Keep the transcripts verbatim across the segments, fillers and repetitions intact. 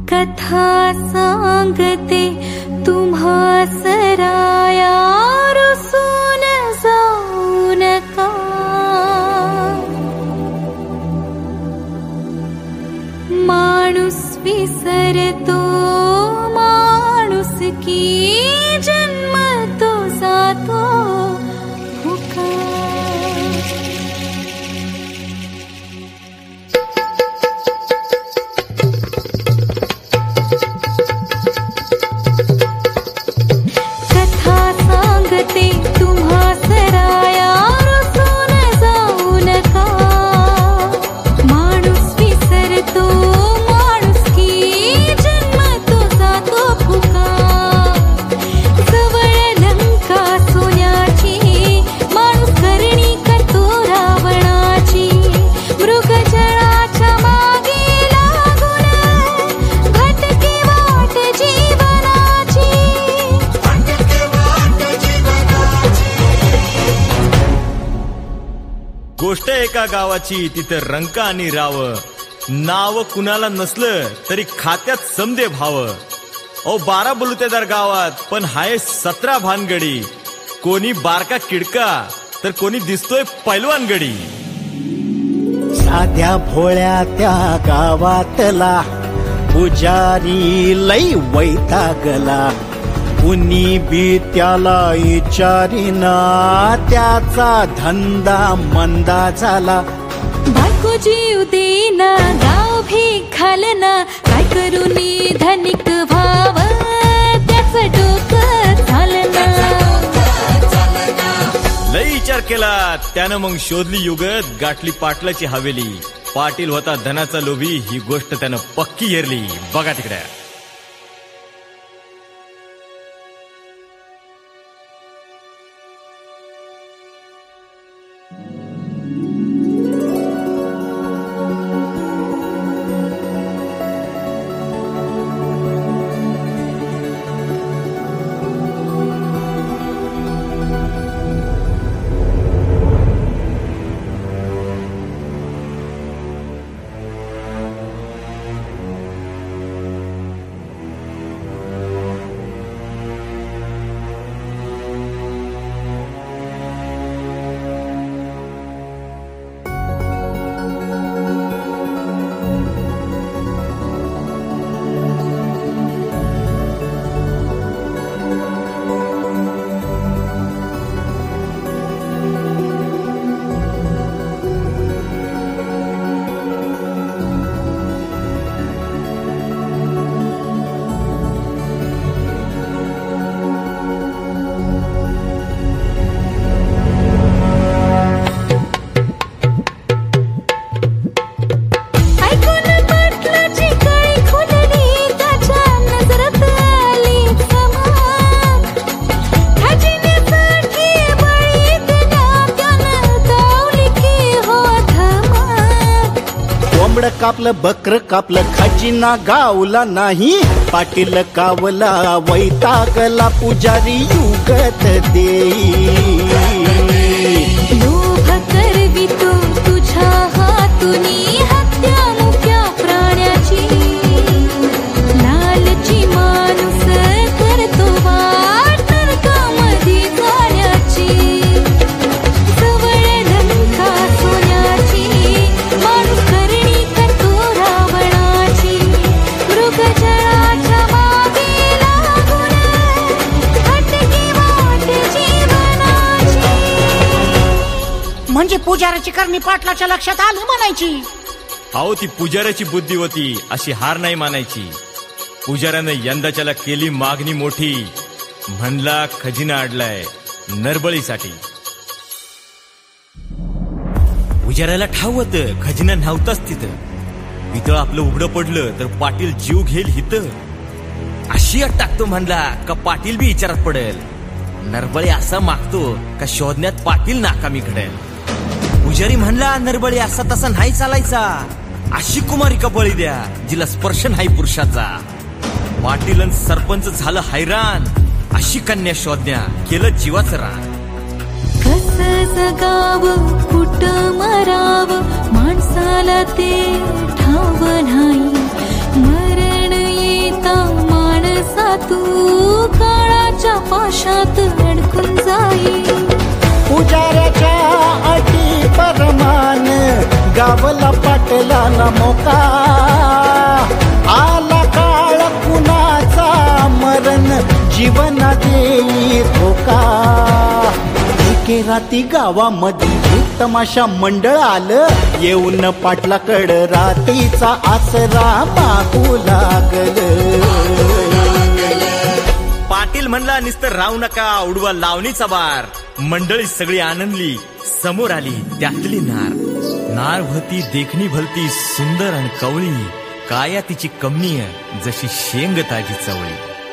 कथा सांगते तुम्हा सराया रुसून जाऊ नका. माणूस विसरतो माणूस की जन्म तो जातो फुका. कथा सांगते तुम्हा सराया रुसून जाऊ नका. माणूस विसरतो माणूस की जन्म तो जातो फुका. जवळ लंका सोन्याची माणूस करणी करतो रावणाची. मृगजळाच्या मागे लागून भटकी वाट जीवनाची. गोष्ट एका गावाची, तिथं रंका आणि राव. नाव कुणाला नसलं तरी खात्यात समदे भाव. ओ बारा बलुतेदार गावात पण हाय सतरा भानगडी. कोणी बारका किडका तर कोणी दिसतोय पैलवान गडी. साध्या भोळ्या त्या गावातला पुजारी लई वैतागला. कुणी बी त्याला विचारीना त्याचा धंदा मंदा झाला. बायको जीव देना गाव भी घालना. काय करू नी धनिक भाव त्याचं डोकं चालना. लई विचार केला त्यानं मग शोधली युगत गाठली पाटलाची हवेली. पाटील होता धनाचा लोभी, ही गोष्ट त्यानं पक्की हेरली. बघा तिकडे. कापलं बकर कापलं खजिना गावला नाही. पाटील कावला वैतागला पुजारी युगत देई. लोभ करवितो तुझ्या हातुनी हत्या मुक्या प्राण्याची. लालची माणूस करतो वाट नरकामध्ये जाण्याची. जवळ लंका सोन्याची माणूस करणी करतो रावणाची. मृगजळाच्या मागे लागून भटकी वाट जीवनाची. म्हणजे पुजाराची करणी पाटलाच्या लक्षात आलं म्हणायची. अहो ती पुजाऱ्याची बुद्धी होती, अशी हार नाही मानायची. पुजाऱ्यानं यंदाच्याला केली मागणी मोठी. म्हणला खजिना अडलाय नरबळीसाठी. पुजाऱ्याला ठाव होतं खजिना नव्हताच तिथं. पितळ आपलं उघडं पडलं तर पाटील जीव घेईल हिथं. अशी अट टाकतो म्हणला का पाटील बी विचारात पडेल. नरबळी असा मागतो का शोधण्यात पाटील नाकामी घडेल. पुजारी म्हणला नरबळी असा तसा नाही चालायचा. अशी कुमारी का बळी द्या जिला स्पर्श नाही पुरुषाचा. पाटील सरपंच झालं हैराण. अशी कन्या शोधण्या केलं जीवाचं रान. कसं जगावं कुठं मरावं माणसाला ते ठाव नाही. मरण गावला पाटलाला मोका आला काळ कुणाचा मरण जीवना देई धोका एके राती गावामध्ये एक तमाशा मंडळ आलं येऊन पाटलाकड रातीचा आसरा मागू लागल पाटील म्हणला नुसतं राहू नका उडवा लावणीचा बार मंडळी सगळी आनंदली समोर आली त्यातली नार नार भलती देखणी भलती सुंदर आणि कवळी काया तिची कमनीय जशी शेंग ताजी चवळी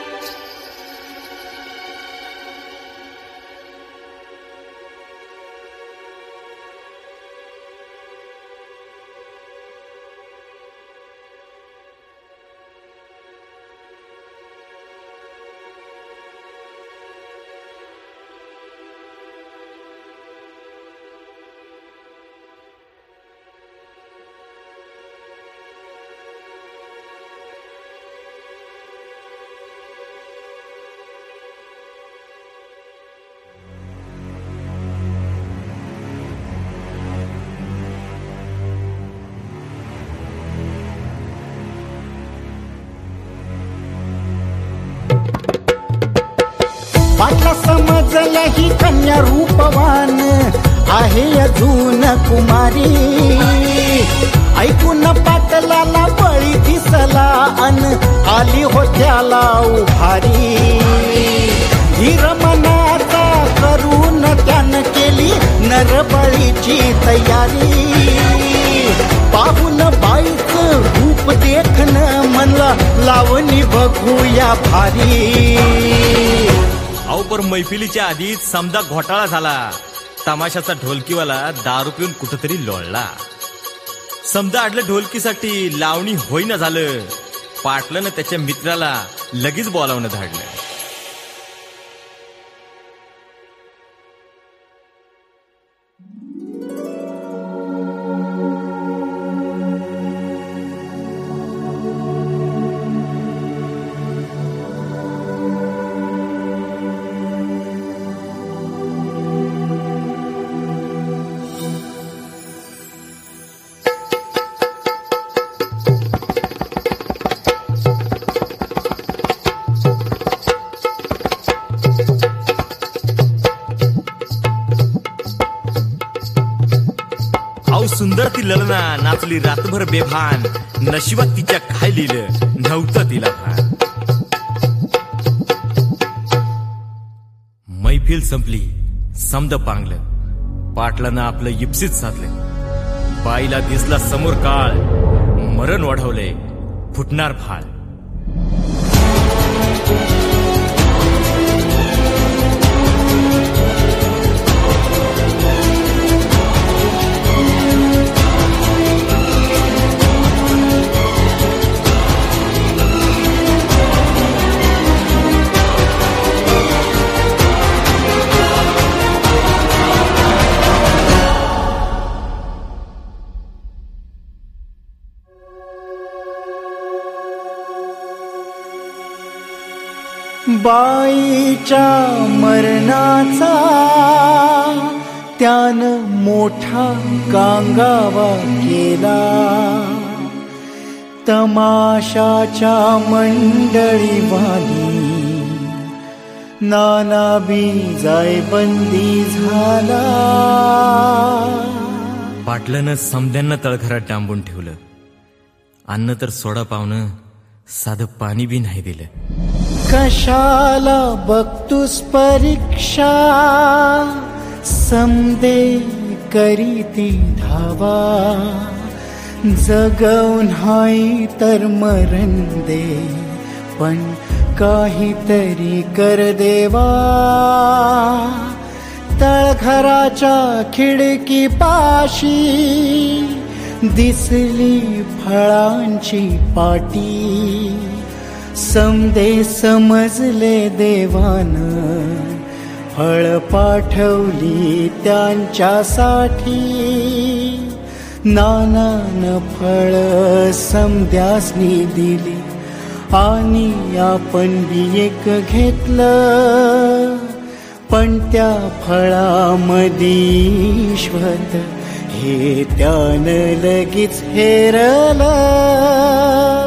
पाटला समजलं ही कन्या रूपवान आहे अजून कुमारी ऐकून पाटलाला बळी दिसला अन आली होत्याला उभारी धीर मनाचा करून त्यानं केली नरबळीची तयारी पाहून बाईच रूप देखणं म्हणलं लावणी बघूया भारी अहो पर मैफिलीच्या आधीच समजा घोटाळा झाला तमाशाचा ढोलकीवाला दारू पिऊन कुठंतरी लोळला समजा आडलं ढोलकीसाठी लावणी होईना झालं पाटलानं त्याच्या मित्राला लगेच बोलावणं धाडलं सुंदर ती ललना नाचली रातभर बेभान नशिबात तिच्या काय लिहिलं नव्हतं तिला भान मैफिल संपली समद पांगलं पाटलानं आपलं इप्सित साधलं बाईला दिसला समोर काळ मरण वाढवले फुटणार फाळ बाईच्या मरणाचा त्यानं मोठा कांगावा केला तमाशाच्या मंडळी वाली नाना बी जायबंदी झाला पाटलानं समद्यांना तळघरात डांबून ठेवलं अन्न तर सोडा पावनं साधं पाणी बी नाही दिलं कशाला बघतोस परीक्षा समदे करीती धावा जगवून हाय तर मरण दे पण काहीतरी कर देवा तळघराच्या खिडकी पाशी दिसली फळांची पाटी समदे समजले देवानं फळ पाठवली त्यांच्यासाठी नानानं फळ समद्यासनी दिली आणि आपण बी एक घेतलं पण त्या फळामध्ये ईश्वर हे त्यानं लगेच हेरलं